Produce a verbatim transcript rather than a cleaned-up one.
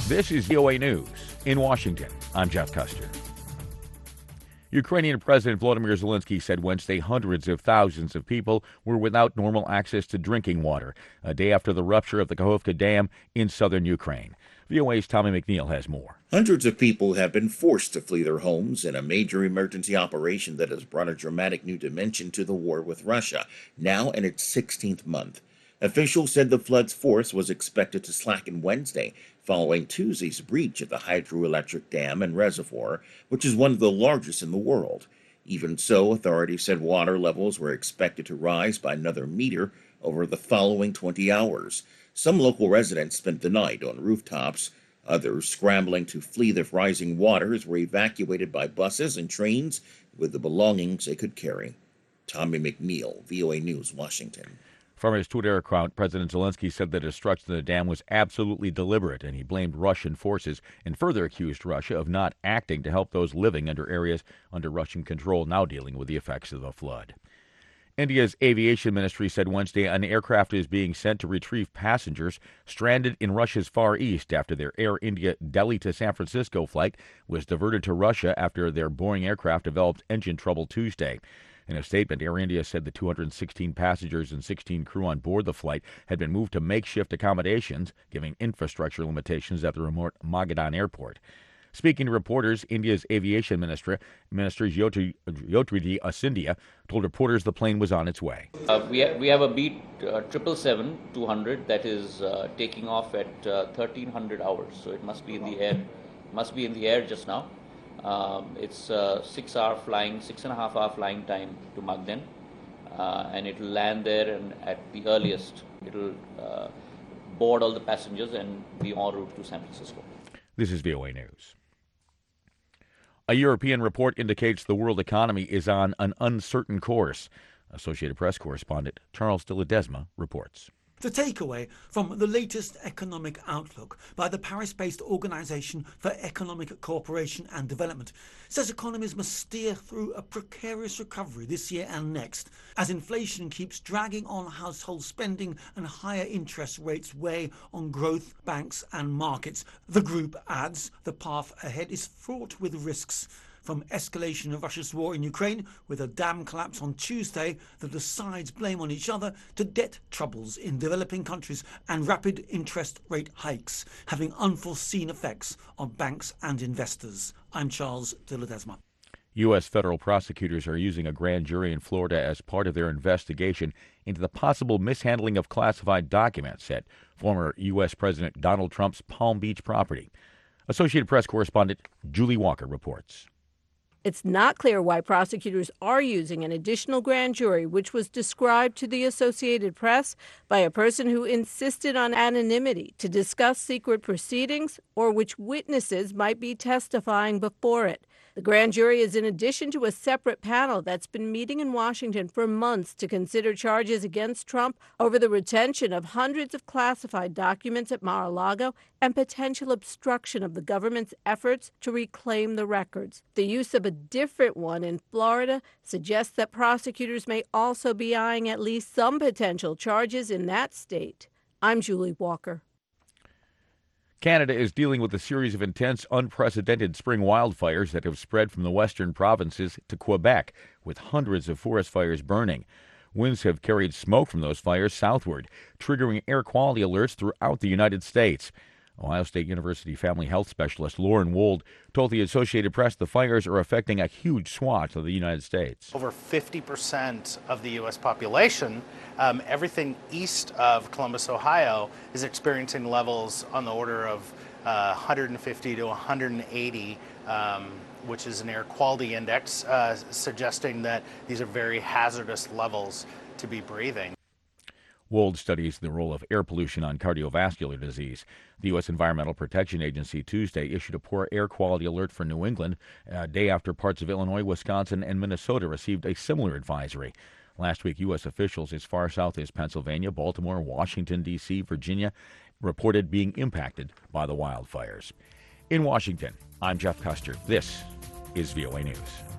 This is V O A News. In Washington, I'm Jeff Custer. Ukrainian President Volodymyr Zelensky said Wednesday hundreds of thousands of people were without normal access to drinking water, a day after the rupture of the Kakhovka Dam in southern Ukraine. V O A's Tommy McNeil has more. Hundreds of people have been forced to flee their homes in a major emergency operation that has brought a dramatic new dimension to the war with Russia, now in its sixteenth month. Officials said the flood's force was expected to slacken Wednesday, following Tuesday's breach of the hydroelectric dam and reservoir, which is one of the largest in the world. Even so, authorities said water levels were expected to rise by another meter over the following twenty hours. Some local residents spent the night on rooftops. Others, scrambling to flee the rising waters, were evacuated by buses and trains with the belongings they could carry. Tommy McNeil, V O A News, Washington. From his Twitter account, President Zelensky said the destruction of the dam was absolutely deliberate, and he blamed Russian forces and further accused Russia of not acting to help those living under areas under Russian control now dealing with the effects of the flood. India's aviation ministry said Wednesday an aircraft is being sent to retrieve passengers stranded in Russia's Far East after their Air India Delhi to San Francisco flight was diverted to Russia after their Boeing aircraft developed engine trouble Tuesday. In a statement, Air India said the two hundred sixteen passengers and sixteen crew on board the flight had been moved to makeshift accommodations, given infrastructure limitations at the remote Magadan airport. Speaking to reporters, India's aviation minister, Minister Jyoti, Jyotirudey Scindia, told reporters the plane was on its way. Uh, we, ha- we have a Beat uh, triple seven two hundred that is uh, taking off at uh, thirteen hundred hours, so it must be in the air. Must be in the air just now. Um, it's uh, six hour flying, six and a half hour flying time to Magadan, uh, and it will land there, and at the earliest, it will uh, board all the passengers and be en route to San Francisco. This is V O A News. A European report indicates the world economy is on an uncertain course. Associated Press correspondent Charles de Ledesma reports. The takeaway from the latest economic outlook by the Paris-based Organization for Economic Cooperation and Development says economies must steer through a precarious recovery this year and next, as inflation keeps dragging on household spending and higher interest rates weigh on growth, banks and markets. The group adds the path ahead is fraught with risks, from escalation of Russia's war in Ukraine, with a dam collapse on Tuesday that the sides blame on each other, to debt troubles in developing countries and rapid interest rate hikes, having unforeseen effects on banks and investors. I'm Charles de Ledesma. U S federal prosecutors are using a grand jury in Florida as part of their investigation into the possible mishandling of classified documents at former U S President Donald Trump's Palm Beach property. Associated Press correspondent Julie Walker reports. It's not clear why prosecutors are using an additional grand jury, which was described to the Associated Press by a person who insisted on anonymity, to discuss secret proceedings or which witnesses might be testifying before it. The grand jury is in addition to a separate panel that's been meeting in Washington for months to consider charges against Trump over the retention of hundreds of classified documents at Mar-a-Lago and potential obstruction of the government's efforts to reclaim the records. The use of a different one in Florida suggests that prosecutors may also be eyeing at least some potential charges in that state. I'm Julie Walker. Canada is dealing with a series of intense, unprecedented spring wildfires that have spread from the western provinces to Quebec, with hundreds of forest fires burning. Winds have carried smoke from those fires southward, triggering air quality alerts throughout the United States. Ohio State University family health specialist Lauren Wold told the Associated Press the fires are affecting a huge swath of the United States. Over fifty percent of the U S population, um, everything east of Columbus, Ohio, is experiencing levels on the order of uh, one hundred fifty to one hundred eighty, um, which is an air quality index, uh, suggesting that these are very hazardous levels to be breathing. Wold studies the role of air pollution on cardiovascular disease. The U S Environmental Protection Agency Tuesday issued a poor air quality alert for New England, a day after parts of Illinois, Wisconsin, and Minnesota received a similar advisory. Last week, U S officials as far south as Pennsylvania, Baltimore, Washington, D C, Virginia reported being impacted by the wildfires. In Washington, I'm Jeff Custer. This is V O A News.